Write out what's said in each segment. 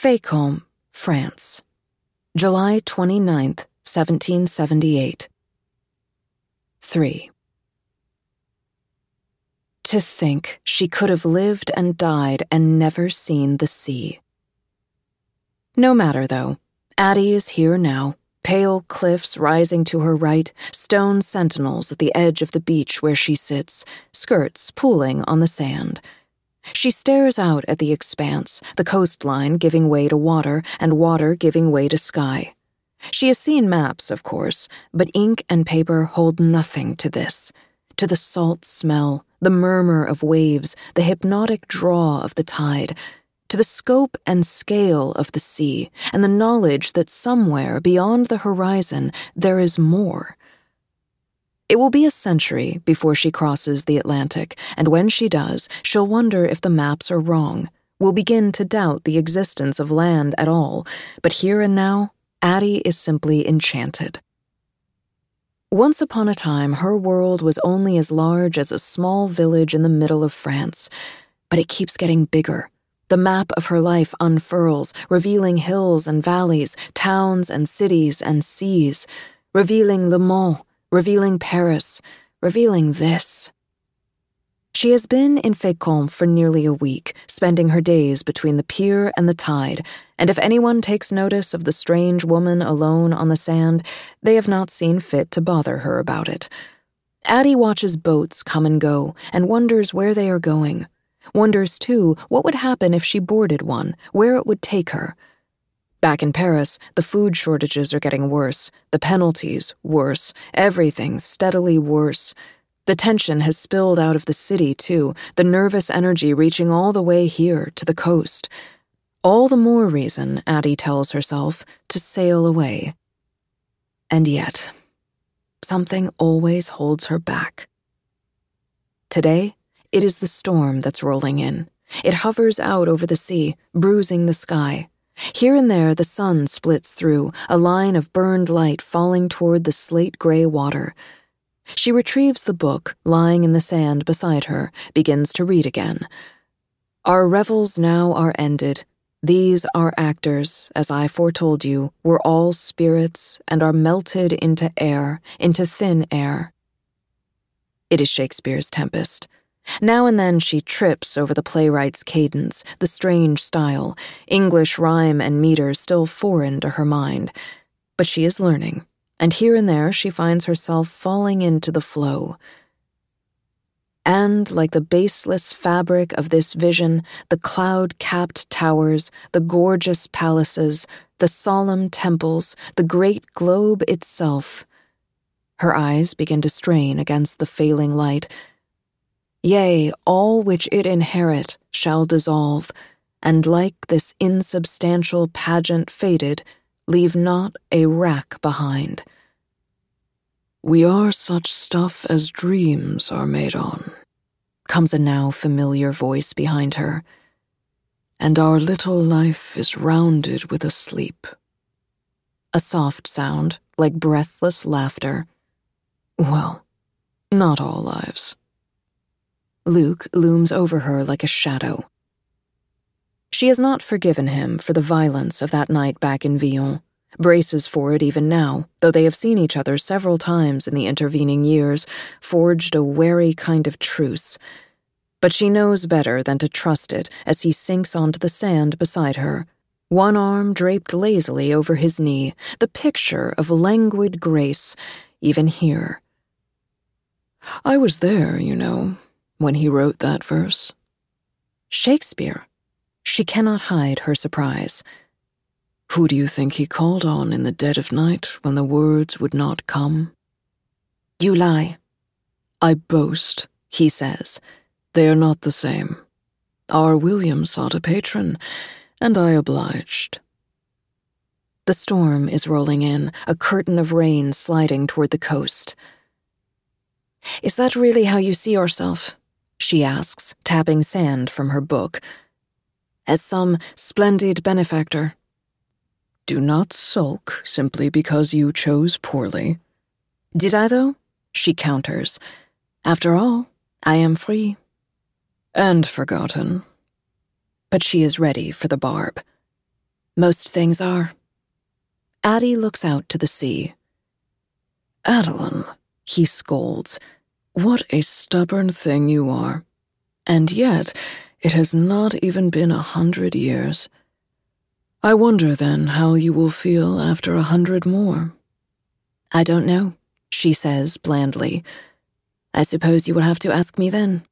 Fécamp, France, July 29th, 1778. 3. To think she could have lived and died and never seen the sea. No matter, though. Addie is here now, pale cliffs rising to her right, stone sentinels at the edge of the beach where she sits, skirts pooling on the sand. She stares out at the expanse, the coastline giving way to water and water giving way to sky. She has seen maps, of course, but ink and paper hold nothing to this, to the salt smell, the murmur of waves, the hypnotic draw of the tide, to the scope and scale of the sea, and the knowledge that somewhere beyond the horizon there is more. It will be a century before she crosses the Atlantic, and when she does, she'll wonder if the maps are wrong, will begin to doubt the existence of land at all, but here and now, Addie is simply enchanted. Once upon a time, her world was only as large as a small village in the middle of France, but it keeps getting bigger. The map of her life unfurls, revealing hills and valleys, towns and cities and seas, revealing Le Mans, revealing Paris, revealing this. She has been in Fécamp for nearly a week, spending her days between the pier and the tide, and if anyone takes notice of the strange woman alone on the sand, they have not seen fit to bother her about it. Addie watches boats come and go and wonders where they are going. Wonders, too, what would happen if she boarded one, where it would take her. Back in Paris, the food shortages are getting worse, the penalties worse, everything steadily worse. The tension has spilled out of the city, too, the nervous energy reaching all the way here to the coast. All the more reason, Addie tells herself, to sail away. And yet, something always holds her back. Today, it is the storm that's rolling in. It hovers out over the sea, bruising the sky. Here and there, the sun splits through, a line of burned light falling toward the slate-gray water. She retrieves the book, lying in the sand beside her, begins to read again. Our revels now are ended. These our actors, as I foretold you, were all spirits and are melted into air, into thin air. It is Shakespeare's Tempest. Now and then she trips over the playwright's cadence, the strange style, English rhyme and meter still foreign to her mind. But she is learning, and here and there she finds herself falling into the flow. And, like the baseless fabric of this vision, the cloud-capped towers, the gorgeous palaces, the solemn temples, the great globe itself. Her eyes begin to strain against the failing light. Yea, all which it inherit shall dissolve, and like this insubstantial pageant faded, leave not a rack behind. We are such stuff as dreams are made on, comes a now familiar voice behind her, and our little life is rounded with a sleep. A soft sound, like breathless laughter. Well, not all lives. Luc looms over her like a shadow. She has not forgiven him for the violence of that night back in Villon, braces for it even now, though they have seen each other several times in the intervening years, forged a wary kind of truce. But she knows better than to trust it as he sinks onto the sand beside her, one arm draped lazily over his knee, the picture of languid grace, even here. I was there, you know, when he wrote that verse. Shakespeare. She cannot hide her surprise. Who do you think he called on in the dead of night when the words would not come? You lie. I boast, he says. They are not the same. Our William sought a patron, and I obliged. The storm is rolling in, a curtain of rain sliding toward the coast. Is that really how you see yourself? She asks, tapping sand from her book. As some splendid benefactor. Do not sulk simply because you chose poorly. Did I, though? She counters. After all, I am free. And forgotten. But she is ready for the barb. Most things are. Addie looks out to the sea. Adeline, he scolds, what a stubborn thing you are. And yet, it has not even been 100 years. I wonder, then, how you will feel after 100 more. I don't know, she says blandly. I suppose you will have to ask me then.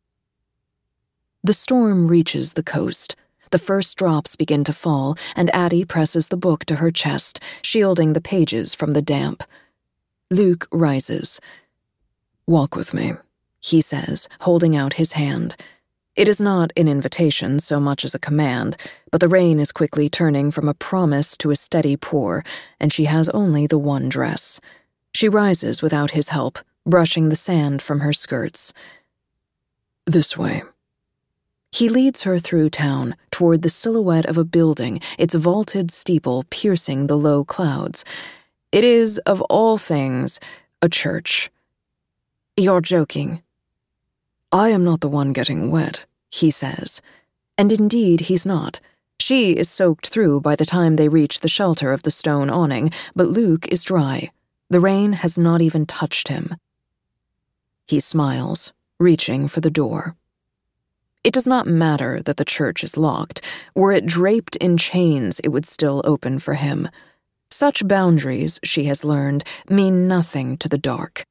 The storm reaches the coast. The first drops begin to fall, and Addie presses the book to her chest, shielding the pages from the damp. Luke rises. Walk with me, he says, holding out his hand. It is not an invitation so much as a command, but the rain is quickly turning from a promise to a steady pour, and she has only the one dress. She rises without his help, brushing the sand from her skirts. This way. He leads her through town, toward the silhouette of a building, its vaulted steeple piercing the low clouds. It is, of all things, a church. You're joking. I am not the one getting wet, he says. And indeed he's not. She is soaked through by the time they reach the shelter of the stone awning, but Luke is dry. The rain has not even touched him. He smiles, reaching for the door. It does not matter that the church is locked. Were it draped in chains, it would still open for him. Such boundaries, she has learned, mean nothing to the dark.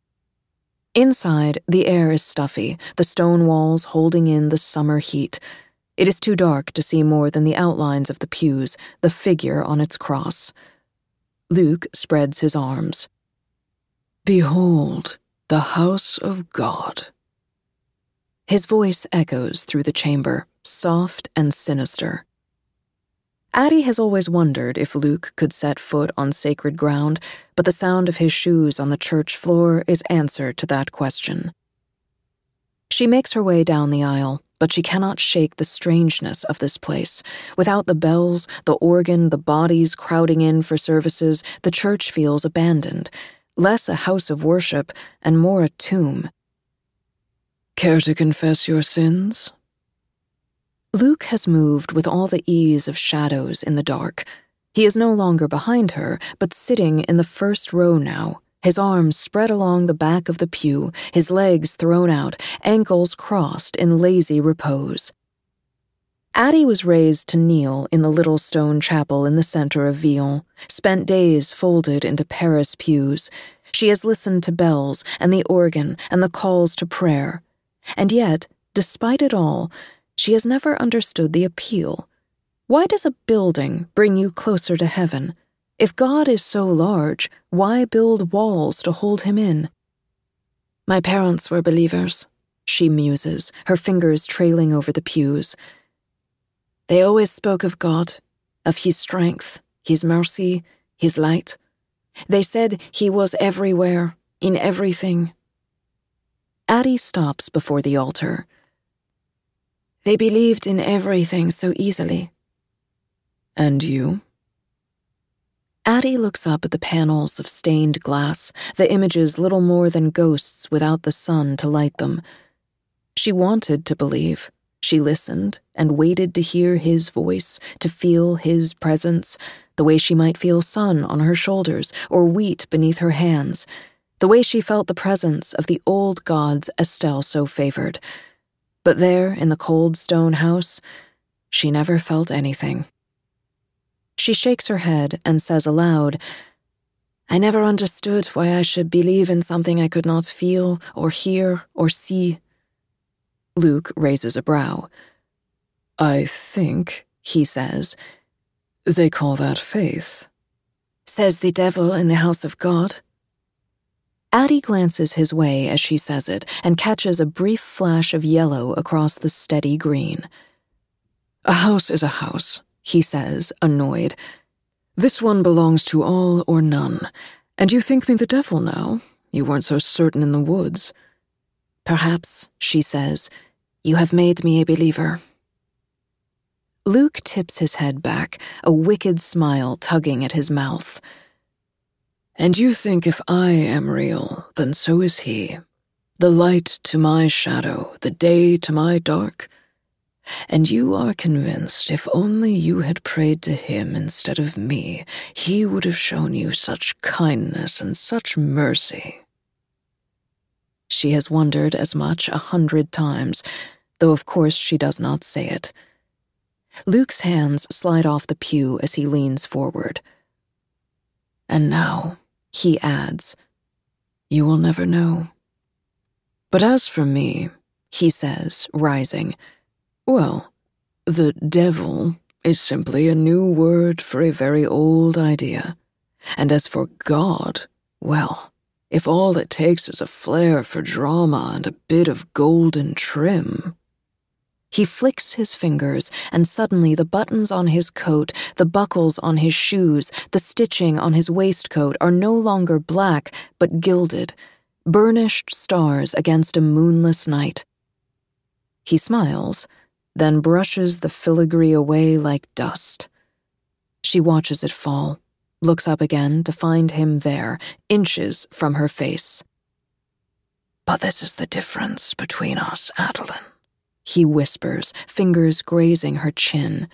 Inside, the air is stuffy, the stone walls holding in the summer heat. It is too dark to see more than the outlines of the pews, the figure on its cross. Luke spreads his arms. Behold, the house of God. His voice echoes through the chamber, soft and sinister. Addie has always wondered if Luke could set foot on sacred ground, but the sound of his shoes on the church floor is answer to that question. She makes her way down the aisle, but she cannot shake the strangeness of this place. Without the bells, the organ, the bodies crowding in for services, the church feels abandoned, less a house of worship and more a tomb. Care to confess your sins? Luke has moved with all the ease of shadows in the dark. He is no longer behind her, but sitting in the first row now, his arms spread along the back of the pew, his legs thrown out, ankles crossed in lazy repose. Addie was raised to kneel in the little stone chapel in the center of Villon, spent days folded into Paris pews. She has listened to bells and the organ and the calls to prayer. And yet, despite it all, she has never understood the appeal. Why does a building bring you closer to heaven? If God is so large, why build walls to hold him in? My parents were believers, she muses, her fingers trailing over the pews. They always spoke of God, of his strength, his mercy, his light. They said he was everywhere, in everything. Addie stops before the altar. They believed in everything so easily. And you? Addie looks up at the panels of stained glass, the images little more than ghosts without the sun to light them. She wanted to believe. She listened and waited to hear his voice, to feel his presence, the way she might feel sun on her shoulders or wheat beneath her hands, the way she felt the presence of the old gods Estelle so favored. But there, in the cold stone house, she never felt anything. She shakes her head and says aloud, I never understood why I should believe in something I could not feel or hear or see. Luke raises a brow. I think, he says, they call that faith. Says the devil in the house of God. Addie glances his way as she says it and catches a brief flash of yellow across the steady green. A house is a house, he says, annoyed. This one belongs to all or none. And you think me the devil now? You weren't so certain in the woods. Perhaps, she says, you have made me a believer. Luke tips his head back, a wicked smile tugging at his mouth. And you think if I am real, then so is he. The light to my shadow, the day to my dark. And you are convinced if only you had prayed to him instead of me, he would have shown you such kindness and such mercy. She has wondered as much 100 times, though of course she does not say it. Luke's hands slide off the pew as he leans forward. And now, he adds, you will never know. But as for me, he says, rising, well, the devil is simply a new word for a very old idea. And as for God, well, if all it takes is a flair for drama and a bit of golden trim. He flicks his fingers, and suddenly the buttons on his coat, the buckles on his shoes, the stitching on his waistcoat are no longer black, but gilded, burnished stars against a moonless night. He smiles, then brushes the filigree away like dust. She watches it fall, looks up again to find him there, inches from her face. But this is the difference between us, Adeline, he whispers, fingers grazing her chin.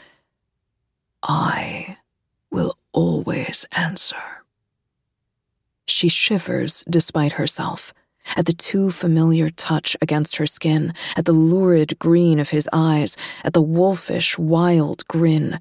I will always answer. She shivers despite herself, at the too familiar touch against her skin, at the lurid green of his eyes, at the wolfish, wild grin.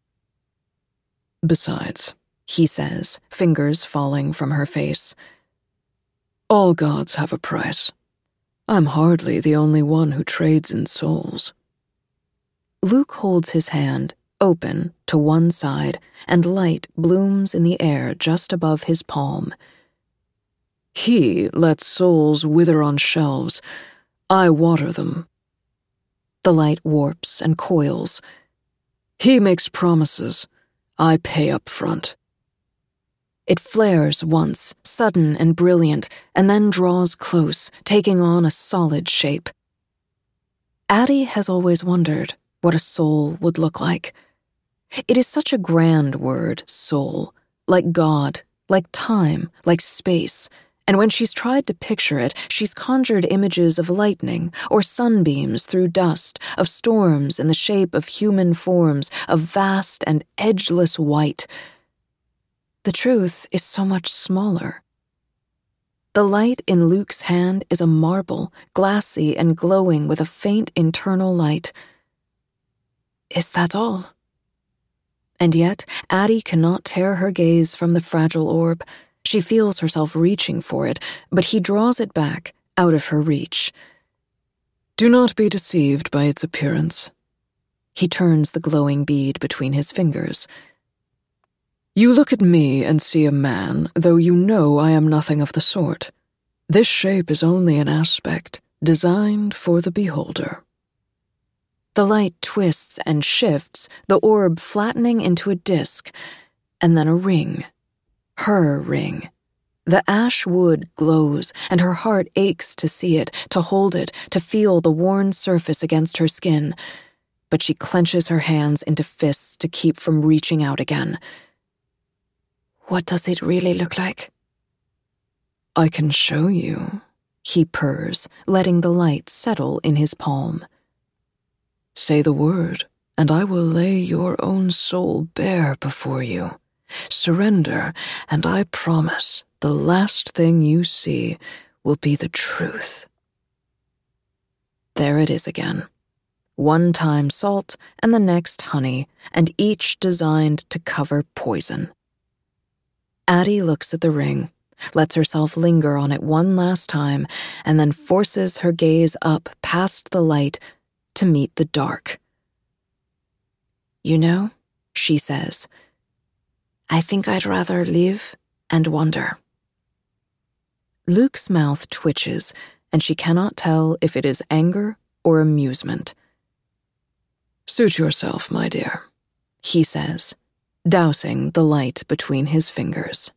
Besides, he says, fingers falling from her face, all gods have a price. I'm hardly the only one who trades in souls. Luke holds his hand, open, to one side, and light blooms in the air just above his palm. He lets souls wither on shelves. I water them. The light warps and coils. He makes promises. I pay up front. It flares once, sudden and brilliant, and then draws close, taking on a solid shape. Addie has always wondered what a soul would look like. It is such a grand word, soul, like God, like time, like space, and when she's tried to picture it, she's conjured images of lightning or sunbeams through dust, of storms in the shape of human forms, of vast and edgeless white. The truth is so much smaller. The light in Luke's hand is a marble, glassy and glowing with a faint internal light. Is that all? And yet, Addie cannot tear her gaze from the fragile orb. She feels herself reaching for it, but he draws it back, out of her reach. Do not be deceived by its appearance. He turns the glowing bead between his fingers. You look at me and see a man, though you know I am nothing of the sort. This shape is only an aspect, designed for the beholder. The light twists and shifts, the orb flattening into a disk, and then a ring. Her ring. The ash wood glows, and her heart aches to see it, to hold it, to feel the worn surface against her skin. But she clenches her hands into fists to keep from reaching out again. What does it really look like? I can show you, he purrs, letting the light settle in his palm. Say the word, and I will lay your own soul bare before you. Surrender, and I promise the last thing you see will be the truth. There it is again. One time salt, and the next honey, and each designed to cover poison. Addie looks at the ring, lets herself linger on it one last time, and then forces her gaze up past the light to meet the dark. You know, she says, I think I'd rather live and wonder. Luke's mouth twitches, and she cannot tell if it is anger or amusement. Suit yourself, my dear, he says, dousing the light between his fingers.